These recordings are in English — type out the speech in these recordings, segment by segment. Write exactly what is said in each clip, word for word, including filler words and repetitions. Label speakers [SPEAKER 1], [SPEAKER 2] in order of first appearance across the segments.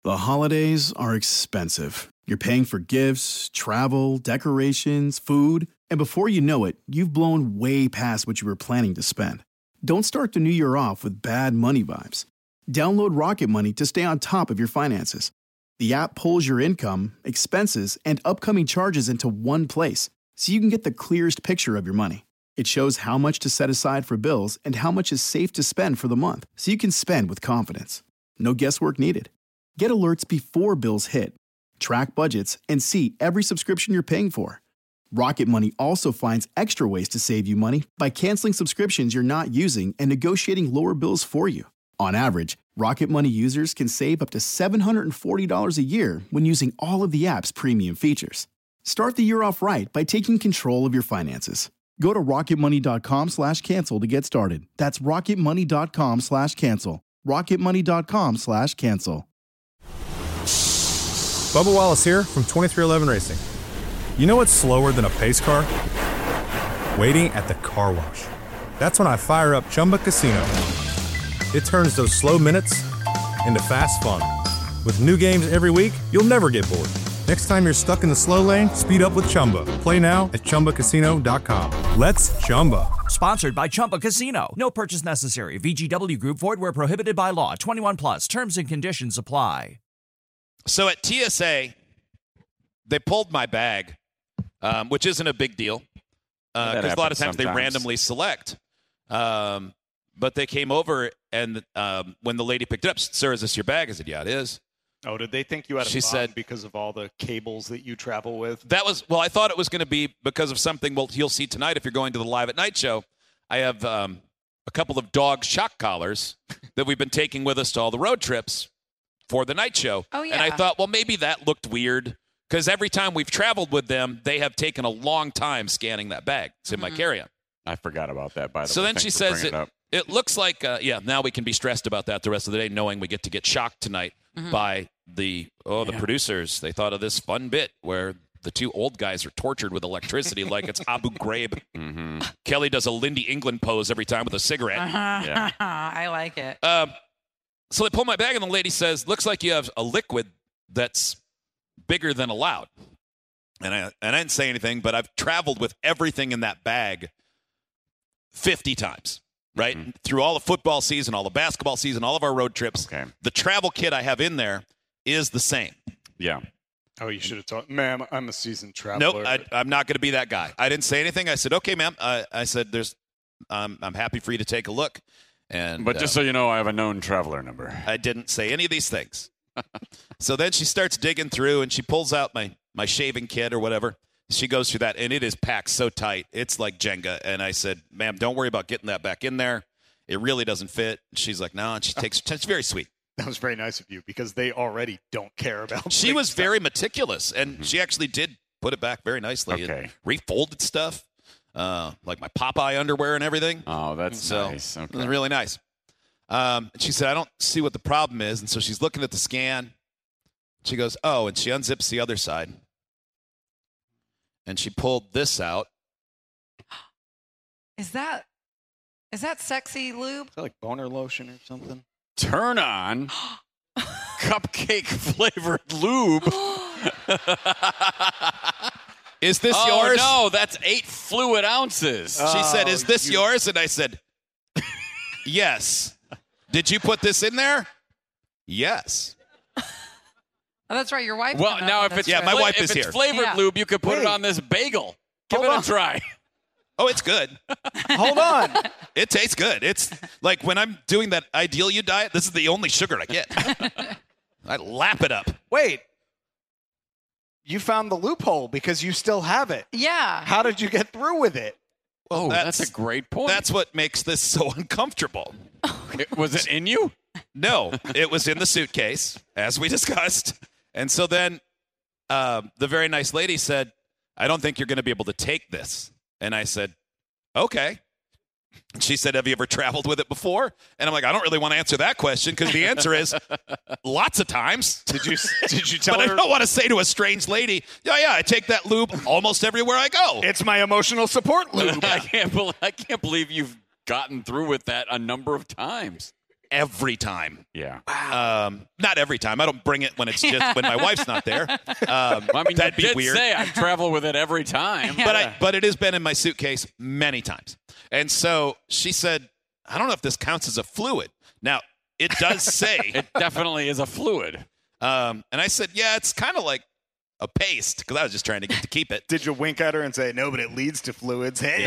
[SPEAKER 1] The holidays are expensive. You're paying for gifts, travel, decorations, food, and before you know it, you've blown way past what you were planning to spend. Don't start the new year off with bad money vibes. Download Rocket Money to stay on top of your finances. The app pulls your income, expenses, and upcoming charges into one place, so you can get the clearest picture of your money. It shows how much to set aside for bills and how much is safe to spend for the month, so you can spend with confidence. No guesswork needed. Get alerts before bills hit, track budgets, and see every subscription you're paying for. Rocket Money also finds extra ways to save you money by canceling subscriptions you're not using and negotiating lower bills for you. On average, Rocket Money users can save up to seven hundred forty dollars a year when using all of the app's premium features. Start the year off right by taking control of your finances. Go to rocketmoney.com slash cancel to get started. That's rocketmoney.com slash cancel. rocketmoney.com slash cancel.
[SPEAKER 2] Bubba Wallace here from twenty-three eleven Racing. You know what's slower than a pace car? Waiting at the car wash. That's when I fire up Chumba Casino. It turns those slow minutes into fast fun. With new games every week, you'll never get bored. Next time you're stuck in the slow lane, speed up with Chumba. Play now at chumba casino dot com. Let's Chumba.
[SPEAKER 3] Sponsored by Chumba Casino. No purchase necessary. V G W Group. Void where prohibited by law. twenty-one plus. Terms and conditions apply.
[SPEAKER 4] So at T S A, they pulled my bag, um, which isn't a big deal because uh, a lot of times sometimes. they randomly select. Um, but they came over, and um, when the lady picked it up, sir, is this your bag? I said, yeah, it is.
[SPEAKER 5] Oh, did they think you had a
[SPEAKER 4] she
[SPEAKER 5] bond
[SPEAKER 4] said,
[SPEAKER 5] because of all the cables that you travel with?
[SPEAKER 4] That was, well, I thought it was going to be because of something, well, you'll see tonight if you're going to the Live at Night show. I have um, a couple of dog shock collars that we've been taking with us to all the road trips for the night show.
[SPEAKER 6] Oh, yeah.
[SPEAKER 4] And I thought, well, maybe that looked weird because every time we've traveled with them, they have taken a long time scanning that bag. It's in mm-hmm. my carry-on.
[SPEAKER 7] I forgot about that, by the
[SPEAKER 4] so
[SPEAKER 7] way.
[SPEAKER 4] So then
[SPEAKER 7] Thanks
[SPEAKER 4] she says, it,
[SPEAKER 7] it,
[SPEAKER 4] it looks like, uh, yeah, now we can be stressed about that the rest of the day, knowing we get to get shocked tonight mm-hmm. by the, oh, the yeah. producers. They thought of this fun bit where the two old guys are tortured with electricity like it's Abu Ghraib. Mm-hmm. Kelly does a Lindy England pose every time with a cigarette.
[SPEAKER 6] Uh-huh. Yeah. I like it.
[SPEAKER 4] Um, so they pull my bag, and the lady says, looks like you have a liquid that's bigger than allowed. And I, and I didn't say anything, but I've traveled with everything in that bag fifty times, right? Mm-hmm. Through all the football season, all the basketball season, all of our road trips.
[SPEAKER 7] Okay.
[SPEAKER 4] The travel kit I have in there is the same.
[SPEAKER 7] Yeah.
[SPEAKER 5] Oh, you should have told, ma'am, I'm a seasoned traveler.
[SPEAKER 4] Nope, I, I'm not going to be that guy. I didn't say anything. I said, okay, ma'am. I, I said, "There's, um, I'm happy for you to take a look." And
[SPEAKER 7] But just uh, so you know, I have a known traveler number.
[SPEAKER 4] I didn't say any of these things. So then she starts digging through, and she pulls out my, my shaving kit or whatever. She goes through that, and it is packed so tight. It's like Jenga. And I said, ma'am, don't worry about getting that back in there. It really doesn't fit. She's like, no, and she takes – it's very sweet.
[SPEAKER 5] That was very nice of you because they already don't care about
[SPEAKER 4] She was
[SPEAKER 5] stuff.
[SPEAKER 4] very meticulous, and mm-hmm. she actually did put it back very nicely.
[SPEAKER 7] Okay.
[SPEAKER 4] And refolded stuff, uh, like my Popeye underwear and everything.
[SPEAKER 7] Oh, that's
[SPEAKER 4] so
[SPEAKER 7] nice. Okay.
[SPEAKER 4] It was really nice. Um, she said, I don't see what the problem is. And so she's looking at the scan. She goes, oh, and she unzips the other side. And she pulled this out.
[SPEAKER 6] Is that is that sexy lube?
[SPEAKER 5] Is that like boner lotion or something?
[SPEAKER 7] Turn on cupcake flavored lube.
[SPEAKER 4] Is this
[SPEAKER 7] oh,
[SPEAKER 4] yours?
[SPEAKER 7] No, that's eight fluid ounces.
[SPEAKER 4] Oh, she said, is this
[SPEAKER 5] you...
[SPEAKER 4] yours? And I said, yes. Did you put this in there? Yes.
[SPEAKER 6] Oh, that's right. Your wife.
[SPEAKER 7] Well, now if it's
[SPEAKER 4] yeah, my
[SPEAKER 7] fla-
[SPEAKER 4] wife
[SPEAKER 7] if
[SPEAKER 4] is
[SPEAKER 7] it's
[SPEAKER 4] here.
[SPEAKER 7] flavored
[SPEAKER 6] yeah.
[SPEAKER 7] lube, you could put
[SPEAKER 5] Wait.
[SPEAKER 7] it on this bagel. Give
[SPEAKER 5] Hold
[SPEAKER 7] it
[SPEAKER 5] on.
[SPEAKER 7] a try.
[SPEAKER 4] Oh, it's good.
[SPEAKER 5] Hold on.
[SPEAKER 4] It tastes good. It's like when I'm doing that Ideal You diet, this is the only sugar I get. I lap it up.
[SPEAKER 5] Wait. You found the loophole because you still have it.
[SPEAKER 6] Yeah.
[SPEAKER 5] How did you get through with it?
[SPEAKER 7] Oh,
[SPEAKER 4] that's,
[SPEAKER 7] that's a great point.
[SPEAKER 4] That's what makes this so uncomfortable.
[SPEAKER 7] It, was it in you?
[SPEAKER 4] No, it was in the suitcase, as we discussed. And so then uh, the very nice lady said, I don't think you're going to be able to take this. And I said, okay. And she said, have you ever traveled with it before? And I'm like, I don't really want to answer that question because the answer is lots of times.
[SPEAKER 5] Did you Did you tell
[SPEAKER 4] but
[SPEAKER 5] her?
[SPEAKER 4] I don't want to say to a strange lady, yeah, yeah, I take that lube almost everywhere I go.
[SPEAKER 5] It's my emotional support lube.
[SPEAKER 7] I can't. Be- I can't believe you've gotten through with that a number of times.
[SPEAKER 4] every time.
[SPEAKER 7] Yeah.
[SPEAKER 4] Um, not every time. I don't bring it when it's just when my wife's not there. Um,
[SPEAKER 7] I mean,
[SPEAKER 4] that'd
[SPEAKER 7] you
[SPEAKER 4] be
[SPEAKER 7] did
[SPEAKER 4] weird.
[SPEAKER 7] say I travel with it every time.
[SPEAKER 4] But I but it has been in my suitcase many times. And so she said, I don't know if this counts as a fluid. Now, it does say.
[SPEAKER 7] It definitely is a fluid.
[SPEAKER 4] Um, and I said, yeah, it's kind of like a paste because I was just trying to get to keep it.
[SPEAKER 5] Did you wink at her and say, no, but it leads to fluids? Hey.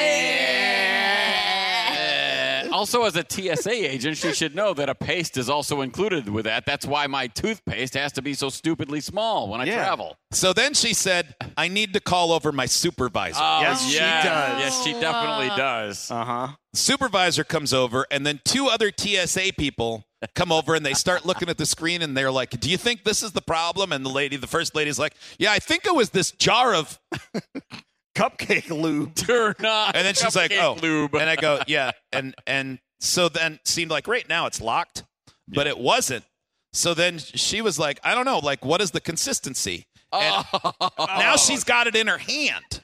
[SPEAKER 7] Uh, also, as a T S A agent, she should know that a paste is also included with that. That's why my toothpaste has to be so stupidly small when I
[SPEAKER 5] Yeah.
[SPEAKER 7] travel.
[SPEAKER 4] So then she said, I need to call over my supervisor.
[SPEAKER 7] Oh,
[SPEAKER 5] Yes, she
[SPEAKER 7] yes.
[SPEAKER 5] does.
[SPEAKER 7] Yes, she definitely does.
[SPEAKER 5] Uh-huh.
[SPEAKER 4] Supervisor comes over, and then two other T S A people come over, and they start looking at the screen, and they're like, do you think this is the problem? And the lady, the first lady's like, yeah, I think it was this jar of...
[SPEAKER 5] Cupcake lube.
[SPEAKER 7] Turn on.
[SPEAKER 4] And then she's like,
[SPEAKER 7] cupcake
[SPEAKER 4] oh.
[SPEAKER 7] lube.
[SPEAKER 4] And I go, yeah. And and so then it seemed like, right now it's locked, but it wasn't. So then she was like, I don't know, like, what is the consistency? And now she's got it in her hand.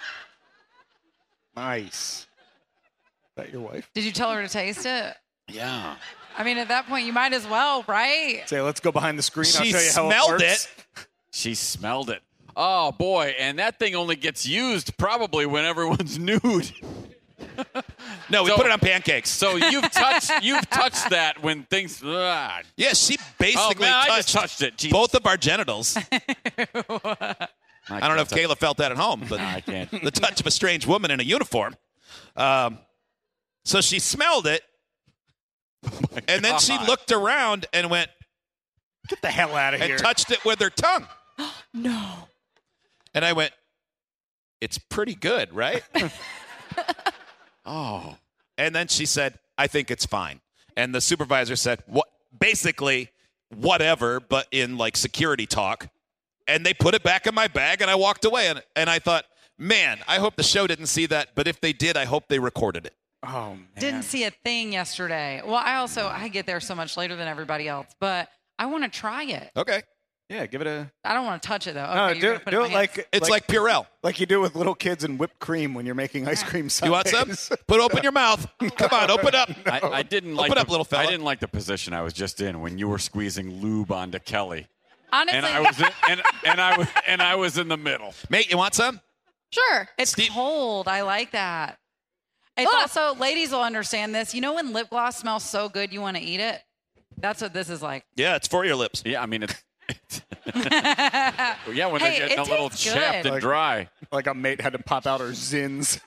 [SPEAKER 5] Nice. Is that your wife?
[SPEAKER 6] Did you tell her to taste it?
[SPEAKER 7] Yeah.
[SPEAKER 6] I mean, at that point, you might as well, right?
[SPEAKER 5] Say, let's go behind the screen. I'll
[SPEAKER 4] She
[SPEAKER 5] show you how
[SPEAKER 4] smelled
[SPEAKER 5] it works.
[SPEAKER 4] it.
[SPEAKER 7] She smelled it. Oh, boy. And that thing only gets used probably when everyone's nude.
[SPEAKER 4] No, we
[SPEAKER 7] So-
[SPEAKER 4] put it on pancakes.
[SPEAKER 7] So you've touched you've touched that when things. Ugh.
[SPEAKER 4] Yeah, she
[SPEAKER 7] Oh,
[SPEAKER 4] basically
[SPEAKER 7] man, I
[SPEAKER 4] touched,
[SPEAKER 7] just touched it. Jesus.
[SPEAKER 4] both of our genitals. I don't know if
[SPEAKER 7] can't
[SPEAKER 4] Kayla felt that at home, but
[SPEAKER 7] I can't.
[SPEAKER 4] the touch of a strange woman in a uniform. Um, so she smelled it, and then she
[SPEAKER 7] God.
[SPEAKER 4] looked around and went
[SPEAKER 5] Get the hell out of
[SPEAKER 4] and
[SPEAKER 5] here.
[SPEAKER 4] touched it with her tongue.
[SPEAKER 6] No.
[SPEAKER 4] And I went, it's pretty good, right?
[SPEAKER 7] Oh.
[SPEAKER 4] And then she said, I think it's fine. And the supervisor said, what? Basically, whatever, but in like security talk. And they put it back in my bag, and I walked away. And, and I thought, man, I hope the show didn't see that. But if they did, I hope they recorded it.
[SPEAKER 5] Oh, man.
[SPEAKER 6] Didn't see a thing yesterday. Well, I also, I get there so much later than everybody else, but I want to try it.
[SPEAKER 4] Okay.
[SPEAKER 5] Yeah, give it a...
[SPEAKER 6] I don't want to touch it, though.
[SPEAKER 5] No,
[SPEAKER 6] Okay, you're
[SPEAKER 5] do,
[SPEAKER 6] gonna put
[SPEAKER 5] do
[SPEAKER 6] in
[SPEAKER 5] it
[SPEAKER 6] my hands.
[SPEAKER 5] like,
[SPEAKER 4] It's like, Purell.
[SPEAKER 5] like you do with little kids and whipped cream when you're making ice cream sundaes.
[SPEAKER 4] You want some? Put open your mouth. Come on, open up.
[SPEAKER 7] I, I didn't like
[SPEAKER 4] Open
[SPEAKER 7] the,
[SPEAKER 4] up, little fella.
[SPEAKER 7] I didn't like the position I was just in when you were squeezing lube onto Kelly,
[SPEAKER 6] Honestly,
[SPEAKER 7] and I was in, and, and I was and I was in the middle.
[SPEAKER 4] Mate, you want some?
[SPEAKER 8] Sure.
[SPEAKER 6] it's
[SPEAKER 4] Steve-
[SPEAKER 6] cold. I like that. It's
[SPEAKER 8] Ugh.
[SPEAKER 6] also, ladies will understand this. You know when lip gloss smells so good you want to eat it? That's what this is like.
[SPEAKER 4] Yeah, it's for your lips.
[SPEAKER 7] Yeah, I mean it's. it's yeah, when
[SPEAKER 6] Hey,
[SPEAKER 7] they're getting
[SPEAKER 6] it
[SPEAKER 7] a little
[SPEAKER 6] tastes
[SPEAKER 7] chapped
[SPEAKER 6] good.
[SPEAKER 7] and dry.
[SPEAKER 5] Like a mate had to pop out her zins.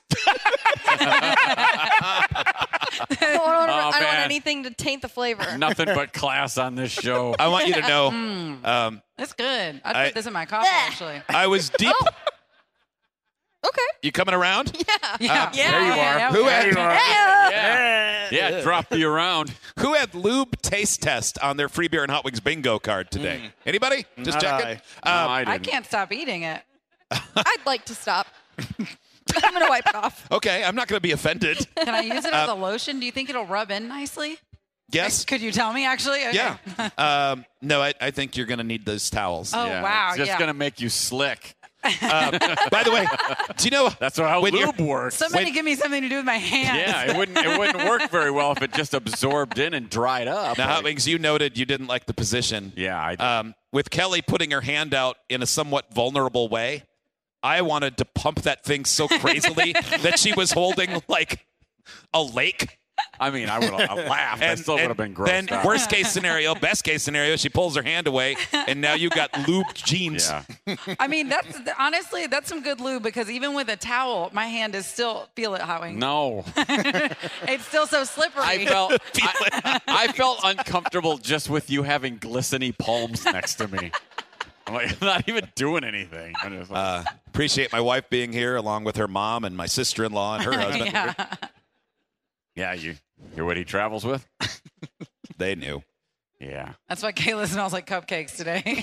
[SPEAKER 8] I don't, want,
[SPEAKER 7] Oh,
[SPEAKER 8] I don't want
[SPEAKER 7] man.
[SPEAKER 8] anything to taint the flavor.
[SPEAKER 7] Nothing but class on this show.
[SPEAKER 4] I want you to know,
[SPEAKER 6] Mm.
[SPEAKER 4] um,
[SPEAKER 6] It's good. I'd
[SPEAKER 4] I-
[SPEAKER 6] put this in my coffee,
[SPEAKER 8] Blech.
[SPEAKER 6] actually.
[SPEAKER 4] I was deep.
[SPEAKER 8] Okay.
[SPEAKER 4] You coming around?
[SPEAKER 8] Yeah.
[SPEAKER 6] Yeah.
[SPEAKER 7] there you
[SPEAKER 6] yeah,
[SPEAKER 7] are.
[SPEAKER 6] yeah,
[SPEAKER 4] Who
[SPEAKER 6] okay.
[SPEAKER 4] had
[SPEAKER 7] Yeah, yeah, drop the around.
[SPEAKER 4] who had lube taste test on their free beer and hot wings bingo card today? Anybody? Just
[SPEAKER 5] Not
[SPEAKER 4] checking.
[SPEAKER 5] I.
[SPEAKER 7] No,
[SPEAKER 4] Um,
[SPEAKER 7] I
[SPEAKER 6] I
[SPEAKER 7] didn't.
[SPEAKER 6] can't stop eating it.
[SPEAKER 8] I'd like to stop. I'm going to wipe it off.
[SPEAKER 4] okay, I'm not going to be offended.
[SPEAKER 6] Can I use it as a lotion? Do you think it'll rub in nicely?
[SPEAKER 4] Yes.
[SPEAKER 6] Could you tell me, actually? Okay.
[SPEAKER 4] Yeah. Um, no, I, I think you're going to need those towels.
[SPEAKER 6] Oh,
[SPEAKER 7] Yeah,
[SPEAKER 6] wow.
[SPEAKER 7] It's just
[SPEAKER 6] yeah.
[SPEAKER 7] gonna make you slick.
[SPEAKER 4] Um, by the way, do you know
[SPEAKER 7] That's how
[SPEAKER 4] when you're-
[SPEAKER 7] lube works.
[SPEAKER 6] Somebody
[SPEAKER 4] when-
[SPEAKER 6] give me something to do with my hands.
[SPEAKER 7] Yeah, it wouldn't it wouldn't work very well if it just absorbed in and dried up.
[SPEAKER 4] Now, Hot
[SPEAKER 7] Like-
[SPEAKER 4] Wings, you noted you didn't like the position.
[SPEAKER 7] yeah, I did.
[SPEAKER 4] Um, with Kelly putting her hand out in a somewhat vulnerable way, I wanted to pump that thing so crazily that she was holding like a lake.
[SPEAKER 7] I mean, I would have laughed. I
[SPEAKER 4] And,
[SPEAKER 7] still would have
[SPEAKER 4] and
[SPEAKER 7] been grossed
[SPEAKER 4] then
[SPEAKER 7] out.
[SPEAKER 4] worst case scenario, best case scenario, she pulls her hand away, and now you've got lubed jeans.
[SPEAKER 7] Yeah.
[SPEAKER 6] I mean, that's honestly, that's some good lube because even with a towel, my hand is still, feel it, Hot Wings.
[SPEAKER 7] No.
[SPEAKER 6] It's still so slippery.
[SPEAKER 7] I felt I, I felt uncomfortable just with you having glistening palms next to me. I'm like, I'm not even doing anything. I'm just like,
[SPEAKER 4] Uh, appreciate my wife being here, along with her mom and my sister-in-law and her husband.
[SPEAKER 6] yeah.
[SPEAKER 7] yeah, you hear what he travels with?
[SPEAKER 4] They knew.
[SPEAKER 7] Yeah.
[SPEAKER 6] That's why Kayla smells like cupcakes today.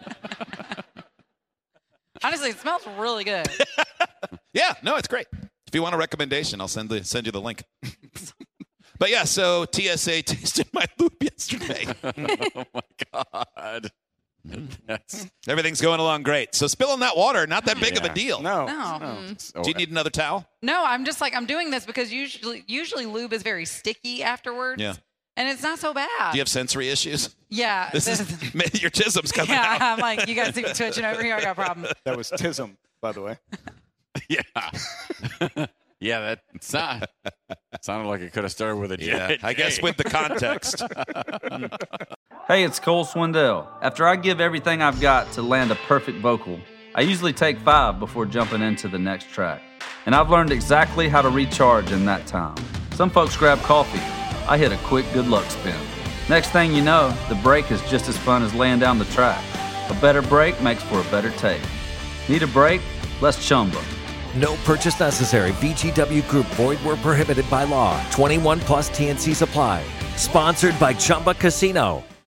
[SPEAKER 6] Honestly, it smells really good.
[SPEAKER 4] Yeah, no, it's great. If you want a recommendation, I'll send the send you the link. But yeah, so T S A tasted my lube yesterday.
[SPEAKER 7] Oh my God. That's
[SPEAKER 4] Everything's going along great. So spilling that water, not that big of a
[SPEAKER 7] Yeah.
[SPEAKER 4] deal.
[SPEAKER 5] No.
[SPEAKER 6] No.
[SPEAKER 7] so,
[SPEAKER 4] Do you need another towel?
[SPEAKER 6] No, I'm just like, I'm doing this because usually, usually lube is very sticky afterwards.
[SPEAKER 4] Yeah.
[SPEAKER 6] And it's not so bad.
[SPEAKER 4] Do you have sensory issues?
[SPEAKER 6] Yeah.
[SPEAKER 4] This is your tism's coming
[SPEAKER 6] yeah,
[SPEAKER 4] out.
[SPEAKER 6] I'm like, you guys keep twitching over here. I got a problem.
[SPEAKER 5] That was tism, by the way.
[SPEAKER 7] Yeah. yeah, that sound, sounded like it could have started with a J.
[SPEAKER 4] Yeah, I guess with the context.
[SPEAKER 9] Hey, it's Cole Swindell. After I give everything I've got to land a perfect vocal, I usually take five before jumping into the next track. And I've learned exactly how to recharge in that time. Some folks grab coffee. I hit a quick good luck spin. Next thing you know, the break is just as fun as laying down the track. A better break makes for a better take. Need a break? Let's Chumba.
[SPEAKER 10] No purchase necessary. V G W Group. Void where prohibited by law. twenty-one plus T N C Supply. Sponsored by Chumba Casino.